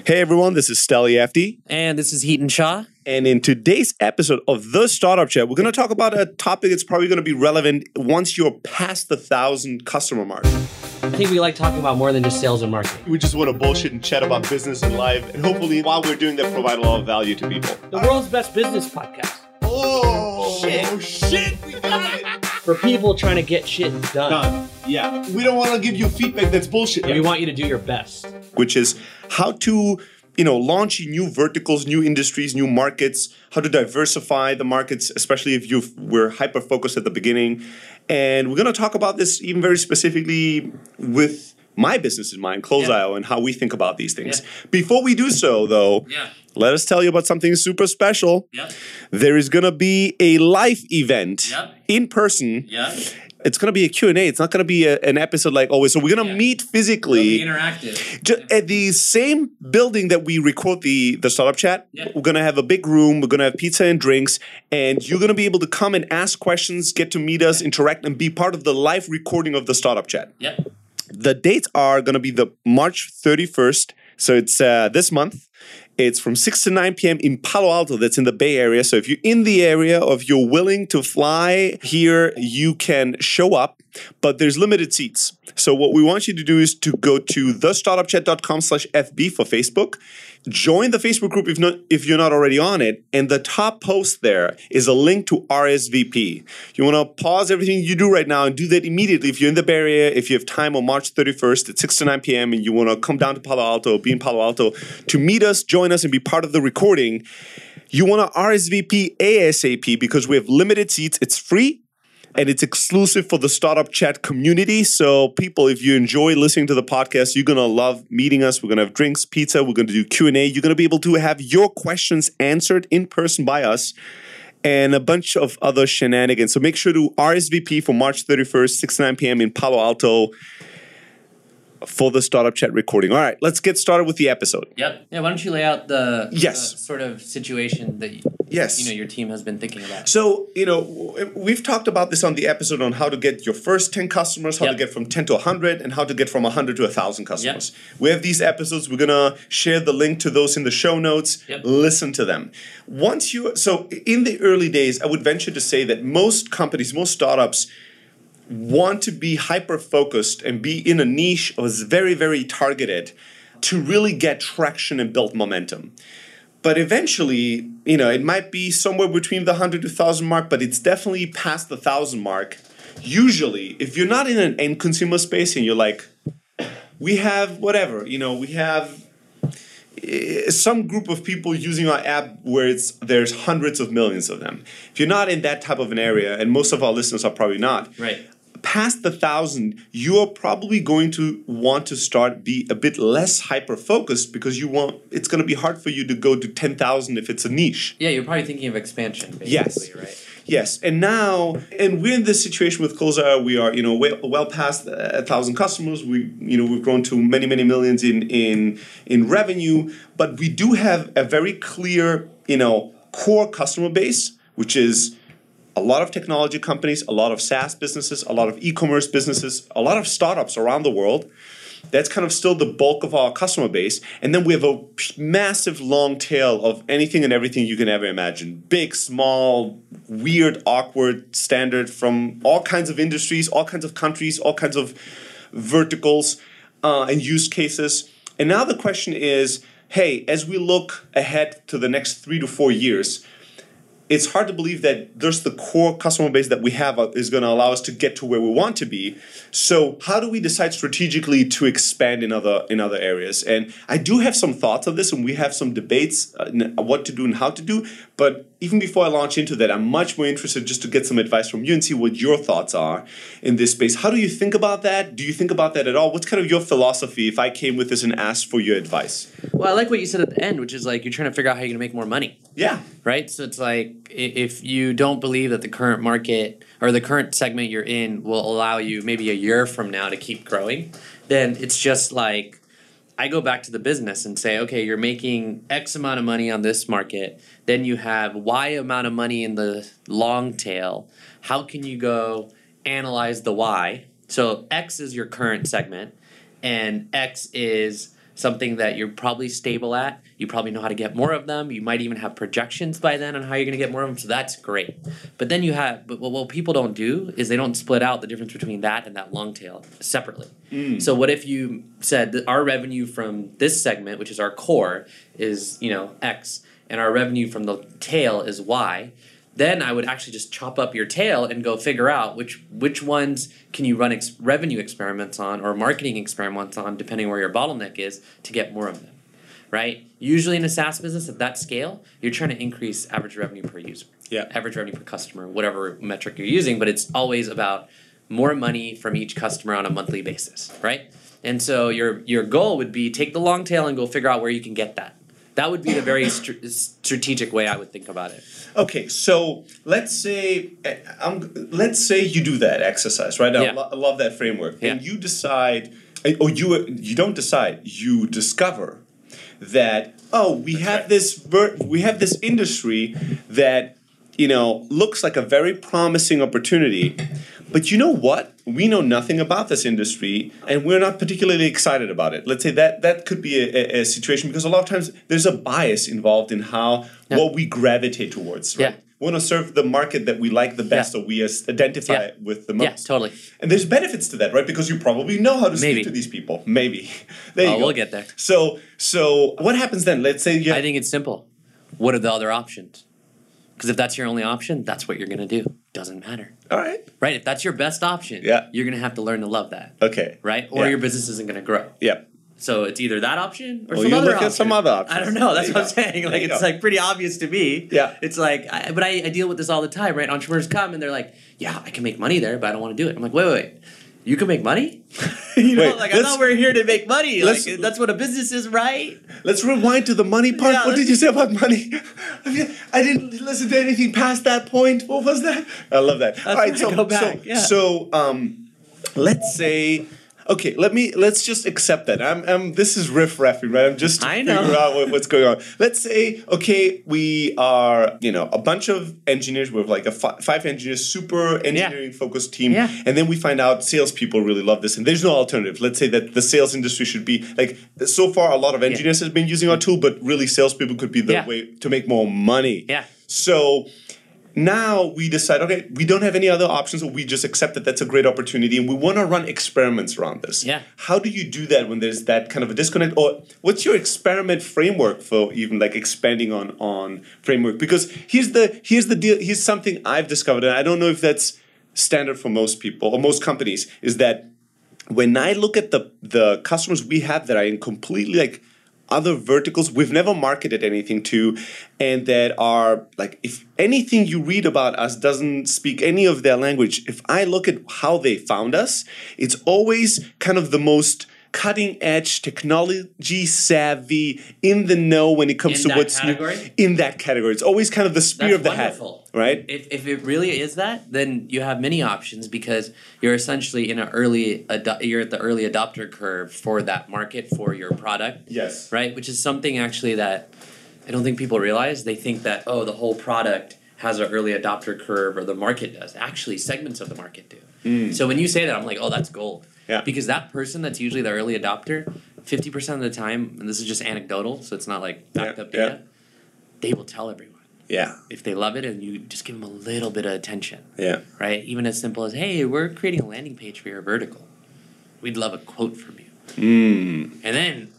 Hey everyone, this is Steli FD. And this is Heaton Shaw. And in today's episode of The Startup Chat, we're going to talk about a topic that's probably going to be relevant once you're past the 1,000 customer mark. I think we like talking about more than just sales and marketing. We just want to bullshit and chat about business and life. And hopefully, while we're doing that, provide a lot of value to people. The world's best business podcast. Oh, shit, we got it. For people trying to get shit done. Yeah. We don't want to give you feedback that's bullshit. And we want you to do your best. Which is how to launch new verticals, new industries, new markets, how to diversify the markets, especially if we're hyper-focused at the beginning. And we're going to talk about this even very specifically with my business in mind, Close.io, and how we think about these things. Yeah. Before we do so, though, let us tell you about something super special. There is going to be a live event in person. It's going to be a Q&A. It's not going to be an episode like always. So we're going to meet physically. It'll be interactive. At the same building that we record the Startup Chat. We're going to have a big room. We're going to have pizza and drinks. And you're going to be able to come and ask questions, get to meet us, interact, and be part of the live recording of the Startup Chat. The dates are going to be the March 31st. So it's this month. It's from 6 to 9 p.m. in Palo Alto. That's in the Bay Area. So if you're in the area or if you're willing to fly here, you can show up. But there's limited seats. So what we want you to do is to go to thestartupchat.com/FB for Facebook. Join the Facebook group if you're not already on it. And the top post there is a link to RSVP. You want to pause everything you do right now and do that immediately. If you're in the Bay Area, if you have time on March 31st at 6 to 9 p.m. and you want to come down to Palo Alto, be in Palo Alto to meet us, join us, and be part of the recording, you want to RSVP ASAP because we have limited seats. It's free. And it's exclusive for the Startup Chat community. So people, if you enjoy listening to the podcast, you're going to love meeting us. We're going to have drinks, pizza. We're going to do Q&A. You're going to be able to have your questions answered in person by us and a bunch of other shenanigans. So make sure to RSVP for March 31st, 6 to 9 p.m. in Palo Alto for the Startup Chat recording. All right, let's get started with the episode. Yeah, why don't you lay out the sort of situation that your team has been thinking about? So, we've talked about this on the episode on how to get your first 10 customers, how to get from 10 to 100, and how to get from 100 to 1,000 customers. We have these episodes. We're going to share the link to those in the show notes. Listen to them. So in the early days, I would venture to say that most companies, most startups, want to be hyper-focused and be in a niche or is very, very targeted to really get traction and build momentum. But eventually, it might be somewhere between the 100 to 1,000 mark, but it's definitely past the 1,000 mark. Usually, if you're not in an end consumer space and you're like, we have whatever, we have some group of people using our app where there's hundreds of millions of them. If you're not in that type of an area, and most of our listeners are probably not, past the 1,000, you're probably going to want to be a bit less hyper-focused because it's going to be hard for you to go to 10,000 if it's a niche. Yeah, you're probably thinking of expansion, basically, right? Yes, and we're in this situation with Close.io. We are, well past 1,000 customers. We've grown to many, many millions in revenue, but we do have a very clear, core customer base, which is a lot of technology companies, a lot of SaaS businesses, a lot of e-commerce businesses, a lot of startups around the world. That's kind of still the bulk of our customer base. And then we have a massive long tail of anything and everything you can ever imagine. Big, small, weird, awkward, standard from all kinds of industries, all kinds of countries, all kinds of verticals and use cases. And now the question is, hey, as we look ahead to the next 3 to 4 years, it's hard to believe that there's the core customer base that we have is going to allow us to get to where we want to be. So how do we decide strategically to expand in other areas? And I do have some thoughts on this, and we have some debates on what to do and how to do. But even before I launch into that, I'm much more interested just to get some advice from you and see what your thoughts are in this space. How do you think about that? Do you think about that at all? What's kind of your philosophy if I came with this and asked for your advice? Well, I like what you said at the end, which is like you're trying to figure out how you're going to make more money. Yeah. Right? So it's like if you don't believe that the current market or the current segment you're in will allow you maybe a year from now to keep growing, then it's just like I go back to the business and say, okay, you're making X amount of money on this market. Then you have Y amount of money in the long tail. How can you go analyze the Y? So X is your current segment, and X is something that you're probably stable at. You probably know how to get more of them. You might even have projections by then on how you're going to get more of them. So that's great. But then but what people don't do is they don't split out the difference between that and that long tail separately. So what if you said that our revenue from this segment, which is our core, is, X, and our revenue from the tail is Y? Then I would actually just chop up your tail and go figure out which ones can you run revenue experiments on or marketing experiments on, depending where your bottleneck is, to get more of them, right? Usually in a SaaS business at that scale, you're trying to increase average revenue per user, average revenue per customer, whatever metric you're using, but it's always about more money from each customer on a monthly basis, right? And so your goal would be take the long tail and go figure out where you can get that. That would be the very strategic way I would think about it. Okay, so let's say you do that exercise, right? I love that framework, and you decide, or you don't decide, you discover that we have this industry that looks like a very promising opportunity. But you know what? We know nothing about this industry, and we're not particularly excited about it. Let's say that could be a situation, because a lot of times there's a bias involved in what we gravitate towards. Right? We want to serve the market that we like the best, or we identify with the most. Yeah, totally. And there's benefits to that, right? Because you probably know how to speak to these people. Maybe. There you go. We'll get there. So what happens then? Let's say I think it's simple. What are the other options? Because if that's your only option, that's what you're going to do. Doesn't matter. All right. Right? If that's your best option, you're going to have to learn to love that. Okay. Right? Or your business isn't going to grow. Yeah. So it's either that option or some other option. Some other option. I don't know. That's what I'm saying. Like, it's like pretty obvious to me. Yeah. It's like, but I deal with this all the time, right? Entrepreneurs come and they're like, yeah, I can make money there, but I don't want to do it. I'm like, wait. You can make money? I thought we're here to make money. Like, that's what a business is, right? Let's rewind to the money part. What did you say about money? I didn't listen to anything past that point. What was that? I love that. All right, so go back. Let's say. Okay, let's just accept that. This is riff-raffing, right? I'm just figuring out what's going on. Let's say, okay, we are, a bunch of engineers. We're like 5 engineers, super engineering-focused team. Yeah. And then we find out salespeople really love this, and there's no alternative. Let's say that the sales industry should be, like, so far a lot of engineers have been using our tool, but really salespeople could be the way to make more money. Yeah. So now we decide, okay, we don't have any other options, or we just accept that that's a great opportunity, and we want to run experiments around this. Yeah. How do you do that when there's that kind of a disconnect? Or what's your experiment framework for even like expanding on framework? Because here's the deal. Here's something I've discovered, and I don't know if that's standard for most people or most companies, is that when I look at the customers we have that are in completely like other verticals we've never marketed anything to, and that are like, if anything you read about us doesn't speak any of their language, if I look at how they found us, it's always kind of the most cutting edge, technology savvy, in the know when it comes to what's new in that category. It's always kind of the spear of the hat, right? If it really is that, then you have many options, because you're essentially in you're at the early adopter curve for that market, for your product. Yes. Right? Which is something actually that I don't think people realize. They think that, the whole product has an early adopter curve, or the market does. Actually, segments of the market do. So when you say that, I'm like, that's gold. Yeah. Because that person that's usually the early adopter, 50% of the time, and this is just anecdotal, so it's not like backed up data, they will tell everyone. Yeah. If they love it, and you just give them a little bit of attention. Yeah. Right? Even as simple as, hey, we're creating a landing page for your vertical. We'd love a quote from you. And then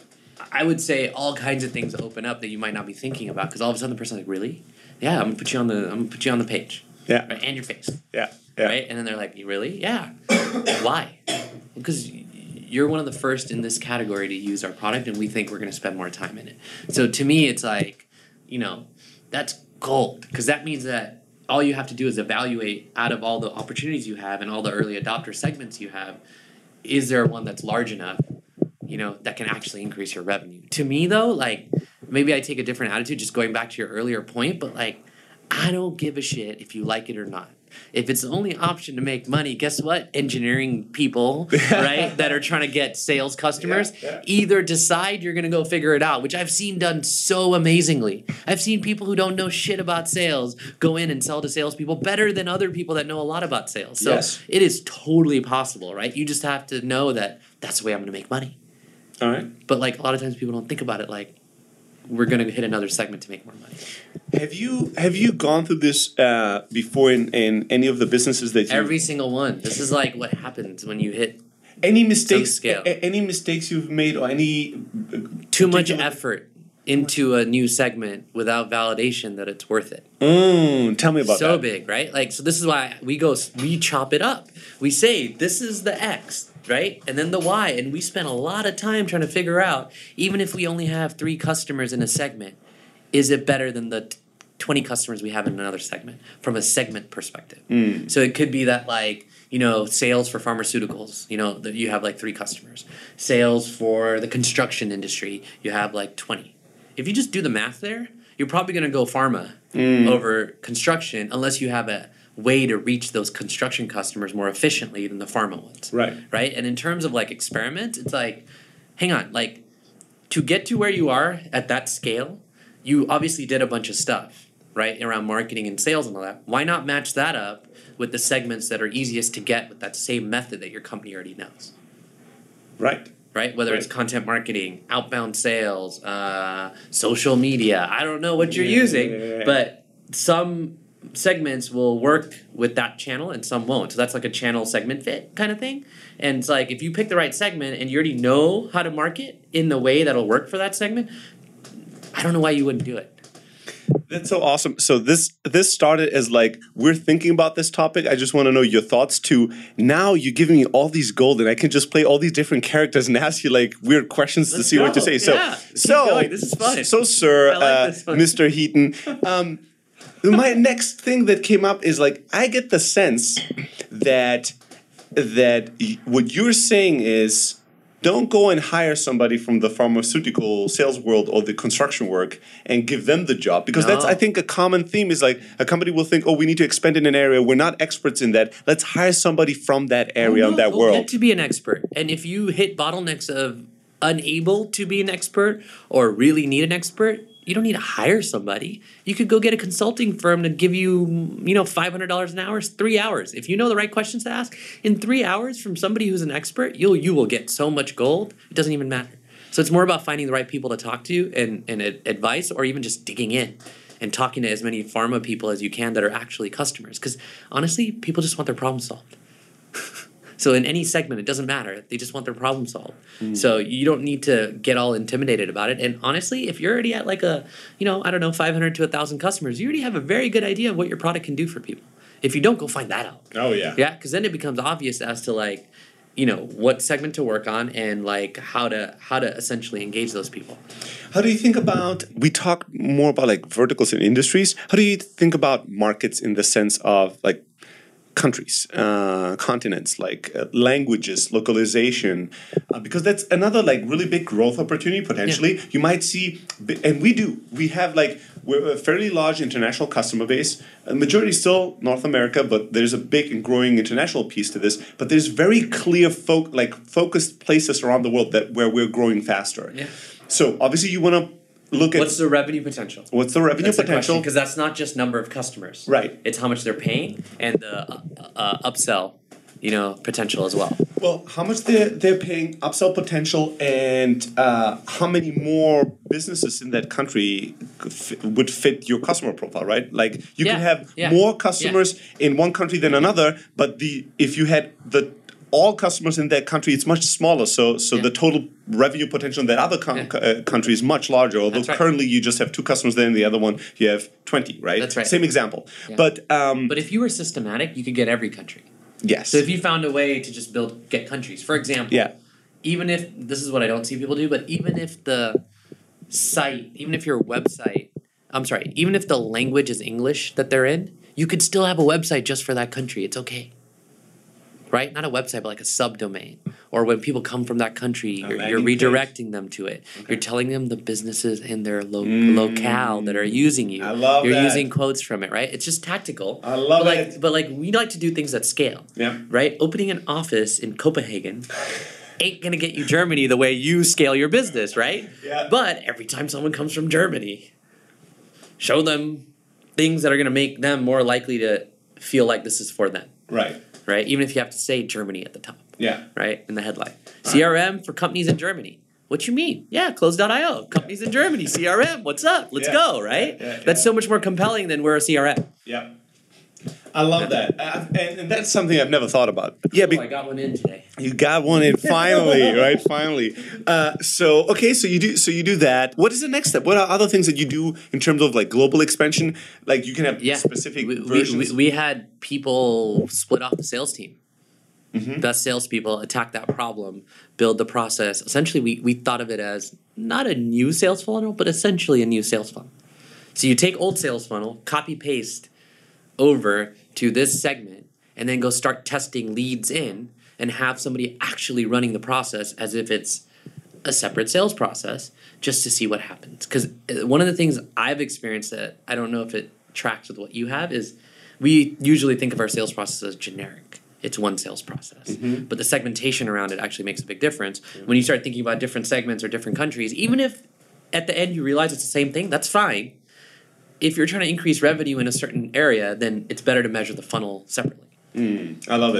I would say all kinds of things open up that you might not be thinking about, because all of a sudden the person's like, really? Yeah, I'm gonna put you on the page. Yeah. Right? And your face. Yeah. Right? And then they're like, really? Yeah. Why? Because you're one of the first in this category to use our product, and we think we're going to spend more time in it. So to me, it's like, that's gold, because that means that all you have to do is evaluate, out of all the opportunities you have and all the early adopter segments you have, is there one that's large enough, that can actually increase your revenue? To me, though, like, maybe I take a different attitude, just going back to your earlier point, but like, I don't give a shit if you like it or not. If it's the only option to make money, guess what? Engineering people, right, that are trying to get sales customers, either decide you're going to go figure it out, which I've seen done so amazingly. I've seen people who don't know shit about sales go in and sell to salespeople better than other people that know a lot about sales. So it is totally possible, right? You just have to know that that's the way I'm going to make money. All right. But like a lot of times people don't think about it like we're going to hit another segment to make more money. Have you gone through this before in any of the businesses that you... Every single one. This is like what happens when you hit any mistakes scale. Any mistakes you've made or any too much effort into a new segment without validation that it's worth it. Tell me about that. So big, right? Like, so this is why we chop it up. We say, this is the X, right? And then the Y. And we spend a lot of time trying to figure out, even if we only have 3 customers in a segment, is it better than the 20 customers we have in another segment from a segment perspective? So it could be that, like, you know, sales for pharmaceuticals, you know, that you have like 3 customers. Sales for the construction industry, you have like 20. If you just do the math there, you're probably going to go pharma over construction unless you have a way to reach those construction customers more efficiently than the pharma ones. Right. Right? And in terms of like experiments, it's like, hang on, like to get to where you are at that scale, you obviously did a bunch of stuff, right, around marketing and sales and all that. Why not match that up with the segments that are easiest to get with that same method that your company already knows? Right. Right? Whether it's content marketing, outbound sales, social media. I don't know what you're using, but some segments will work with that channel and some won't. So that's like a channel segment fit kind of thing. And it's like if you pick the right segment and you already know how to market in the way that'll work for that segment, I don't know why you wouldn't do it. That's so awesome. So this started as like, we're thinking about this topic. I just want to know your thoughts to now you're giving me all these gold and I can just play all these different characters and ask you like weird questions to see what you say. So, this is fun. So sir, I like this one. Mr. Heaton, my next thing that came up is like, I get the sense that what you're saying is, don't go and hire somebody from the pharmaceutical sales world or the construction work and give them the job. Because that's, I think, a common theme is like a company will think, oh, we need to expand in an area. We're not experts in that. Let's hire somebody from that area and that world. Get to be an expert. And if you hit bottlenecks of unable to be an expert or really need an expert, you don't need to hire somebody. You could go get a consulting firm to give you, $500 an hour, 3 hours. If you know the right questions to ask, in 3 hours from somebody who's an expert, you will get so much gold. It doesn't even matter. So it's more about finding the right people to talk to and advice, or even just digging in and talking to as many pharma people as you can that are actually customers. Because honestly, people just want their problem solved. So in any segment, it doesn't matter. They just want their problem solved. So you don't need to get all intimidated about it. And honestly, if you're already at like 500 to 1,000 customers, you already have a very good idea of what your product can do for people. If you don't, go find that out. Oh, yeah. Yeah, because then it becomes obvious as to like, what segment to work on and like how to essentially engage those people. How do you think about, we talk more about like verticals and industries. How do you think about markets in the sense of like countries, continents, like languages, localization, because that's another like really big growth opportunity potentially. You might see, and we have like, we're a fairly large international customer base. A majority still North America, but there's a big and growing international piece to this. But there's very clear focused places around the world where we're growing faster. Yeah. So obviously you want to look at what's the revenue potential. What's the revenue potential? Because that's not just number of customers. Right. It's how much they're paying and the upsell, potential as well. Well, how much they're paying, upsell potential, and how many more businesses in that country would fit your customer profile, right? Like you can have more customers in one country than another, but if you had all customers in that country, it's much smaller. So the total revenue potential in that other country is much larger. Although currently you just have 2 customers there, and the other one you have 20, right? That's right. Same example. Yeah. But if you were systematic, you could get every country. Yes. So if you found a way to just get countries, for example, even if this is what I don't see people do, but even if the site, even if your website, even if the language is English that they're in, you could still have a website just for that country. It's okay. Right? Not a website, but like a subdomain. Or when people come from that country, you're redirecting them to it. Okay. You're telling them the businesses in their locale that are using you. I love You're that. using quotes from it, right? It's just tactical. I love it. But we like to do things at scale. Yeah. Right? Opening an office in Copenhagen ain't going to get you Germany the way you scale your business, right? Yeah. But every time someone comes from Germany, show them things that are going to make them more likely to feel like this is for them. Right. Right? Even if you have to say Germany at the top. Yeah. Right? In the headline. CRM for companies in Germany. What you mean? Yeah, Close.io, companies in Germany, CRM. What's up? Let's go, right? That's so much more compelling than we're a CRM. Yeah. I love that, and that's something I've never thought about. Yeah, I got one in today. You got one in finally, right? Finally. So you do that. What is the next step? What are other things that you do in terms of like global expansion? Like you can have specific versions. We had people split off the sales team. Best salespeople attack that problem, build the process. Essentially, we thought of it as not a new sales funnel, but essentially a new sales funnel. So you take old sales funnel, copy paste over to this segment, and then go start testing leads in and have somebody actually running the process as if it's a separate sales process just to see what happens. Because one of the things I've experienced that I don't know if it tracks with what you have is we usually think of our sales process as generic. It's one sales process. But the segmentation around it actually makes a big difference. When you start thinking about different segments or different countries, even if at the end you realize it's the same thing, that's fine. If you're trying to increase revenue in a certain area, then it's better to measure the funnel separately. I love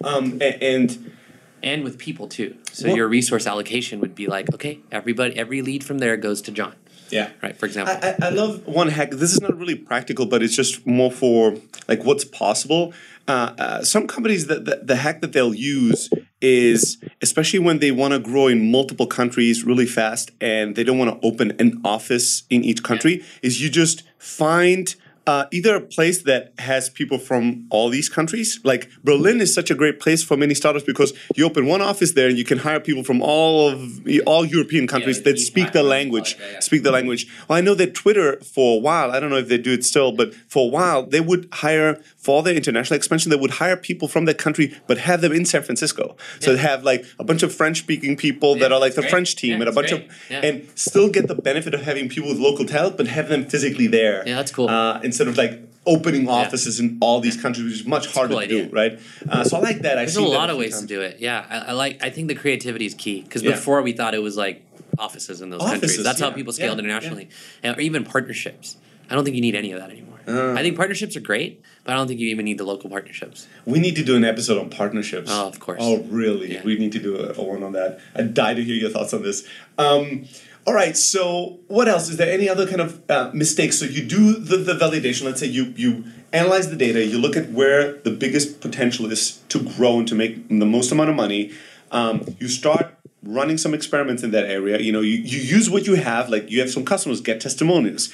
it. And with people too. So your resource allocation would be like, okay, every lead from there goes to John. Yeah. Right, for example. I love one hack. This is not really practical, but it's just more for like what's possible. Some companies, the hack that they'll use is, especially when they want to grow in multiple countries really fast and they don't want to open an office in each country, is you just find either a place that has people from all these countries. Like Berlin is such a great place for many startups because you open one office there and you can hire people from all European countries that speak the language. Well, I know that Twitter for a while, I don't know if they do it still, but for a while they would hire, for their international expansion, they would hire people from that country but have them in San Francisco. So they have like a bunch of French-speaking people that are like the French team and a bunch of, and still get the benefit of having people with local talent but have them physically there. Yeah, that's cool. Instead of like opening offices in all these countries, which is much harder to do, right? So I like that. There's a lot of ways to do it. Yeah, I think the creativity is key because before we thought it was like offices in those countries. That's how people scaled internationally, or even partnerships. I don't think you need any of that anymore. I think partnerships are great, but I don't think you even need the local partnerships. We need to do an episode on partnerships. Oh, of course. Oh, really? Yeah. We need to do a one on that. I'd die to hear your thoughts on this. All right, so what else? Is there any other kind of mistakes? So you do the validation. Let's say you analyze the data. You look at where the biggest potential is to grow and to make the most amount of money. You start running some experiments in that area. You use what you have. Like you have some customers, get testimonials.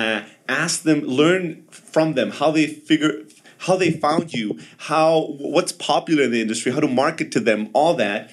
Ask them, learn from them how they found you, what's popular in the industry, how to market to them, all that.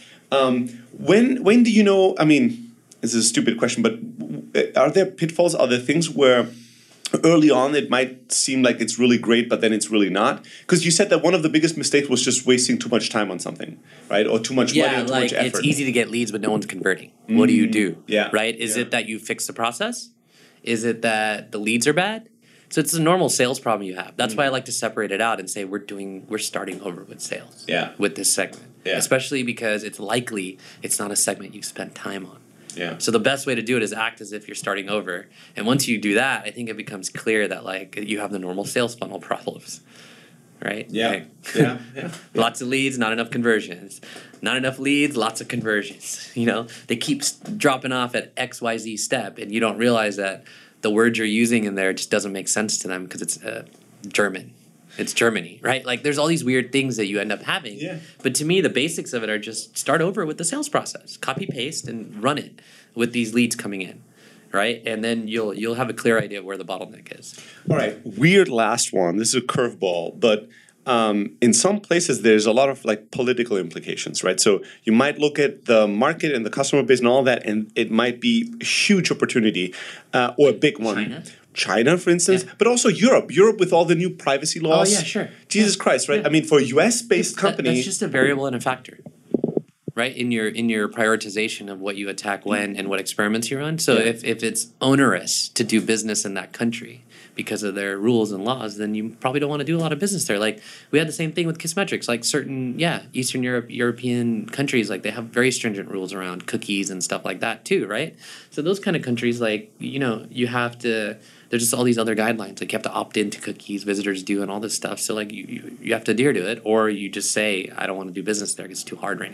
When do you know? I mean, this is a stupid question, but are there pitfalls? Are there things where early on it might seem like it's really great, but then it's really not? Because you said that one of the biggest mistakes was just wasting too much time on something, right? Or too much money or too much effort. It's easy to get leads, but no one's converting. What do you do? Yeah. Right? Is it that you fix the process? Is it that the leads are bad? So it's a normal sales problem you have. That's why I like to separate it out and say we're starting over with sales. Yeah. With this segment. Yeah. Especially because it's likely it's not a segment you spend time on. Yeah. So the best way to do it is act as if you're starting over. And once you do that, I think it becomes clear that like you have the normal sales funnel problems. Right? Yeah. Yeah. Lots of leads, not enough conversions. Not enough leads, lots of conversions. They keep dropping off at XYZ step and you don't realize that the words you're using in there just doesn't make sense to them because it's German. It's Germany, right? Like there's all these weird things that you end up having. Yeah. But to me, the basics of it are just start over with the sales process. Copy, paste, and run it with these leads coming in, right? And then you'll have a clear idea of where the bottleneck is. All right. Weird last one. This is a curveball, but in some places there's a lot of like political implications, right? So you might look at the market and the customer base and all that, and it might be a huge opportunity or a big one. China, for instance, but also Europe with all the new privacy laws. Oh, yeah, sure. Jesus Christ, right? Yeah. I mean, for a US-based company... That's just a variable and a factor, right? In your prioritization of what you attack when and what experiments you run. So if it's onerous to do business in that country because of their rules and laws, then you probably don't want to do a lot of business there. Like, we had the same thing with Kissmetrics. Like, certain, Eastern European countries, like, they have very stringent rules around cookies and stuff like that, too, right? So those kind of countries, like, you have to... There's just all these other guidelines. Like, you have to opt into cookies, visitors do, and all this stuff. So, like, you have to adhere to it, or you just say, I don't want to do business there because it's too hard right now.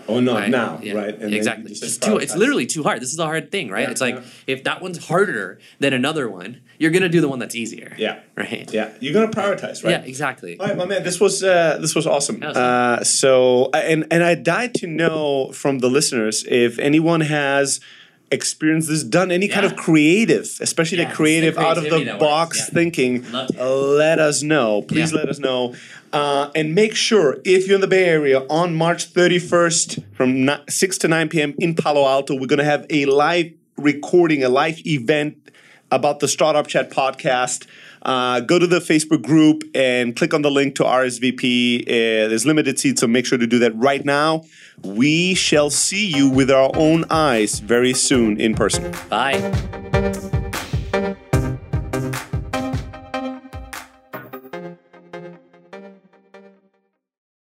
Oh, no, right? now, Yeah. right? And exactly. It's literally too hard. This is the hard thing, right? It's like if that one's harder than another one, you're gonna do the one that's easier. Yeah. Right. Yeah. You're gonna prioritize, right? Yeah. Exactly. All right, my man. This was awesome. And I died to know from the listeners if anyone has experienced this, done any kind of creative, especially the creative out of the box thinking. Let us know. Please let us know. And make sure, if you're in the Bay Area, on March 31st from 6 to 9 p.m. in Palo Alto, we're going to have a live recording, a live event about the Startup Chat podcast. Go to the Facebook group and click on the link to RSVP. There's limited seats, so make sure to do that right now. We shall see you with our own eyes very soon in person. Bye.